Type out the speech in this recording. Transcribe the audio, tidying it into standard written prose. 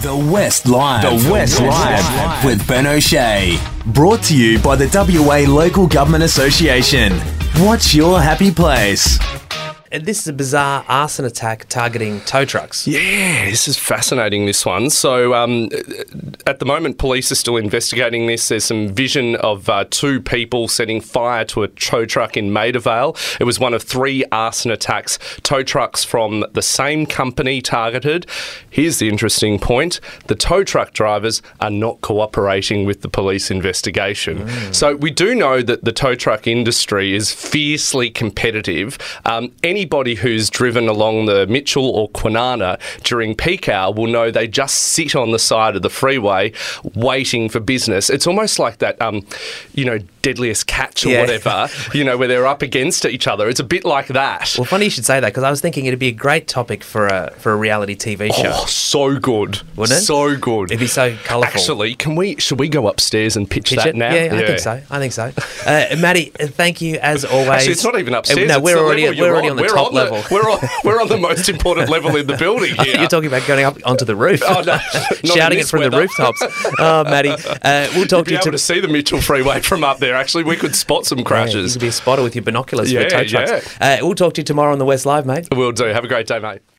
The West Live. The West Live with Ben O'Shea. Brought to you by the WA Local Government Association. What's your happy place? This is a bizarre arson attack targeting tow trucks. Yeah, this is fascinating, this one. So at the moment, police are still investigating this. There's some vision of two people setting fire to a tow truck in Maida Vale. It was one of three arson attacks. Tow trucks from the same company targeted. Here's the interesting point. The tow truck drivers are not cooperating with the police investigation. So we do know that the tow truck industry is fiercely competitive. Anybody who's driven along the Mitchell or Kwinana during peak hour will know they just sit on the side of the freeway waiting for business. It's almost like that, Deadliest Catch or whatever, where they're up against each other. It's a bit like that. Well, funny you should say that, because I was thinking it'd be a great topic for a reality TV show. Oh, so good. Wouldn't it? So good. It'd be so colourful. Actually, should we go upstairs and pitch that it now? Yeah, I think so. Maddie, thank you as always. Actually, it's not even upstairs. No, we're already on the top level. We're on the most important level in the building here. You're talking about going up onto the roof. Oh, no. Shouting it from the rooftops. Oh, Maddie, we'll talk to you. You'd be able to see the Mitchell Freeway from up there. Actually, we could spot some crashes. You could be a spotter with your binoculars for a tow trucks. We'll talk to you tomorrow on the West Live, mate. Will do. Have a great day, mate.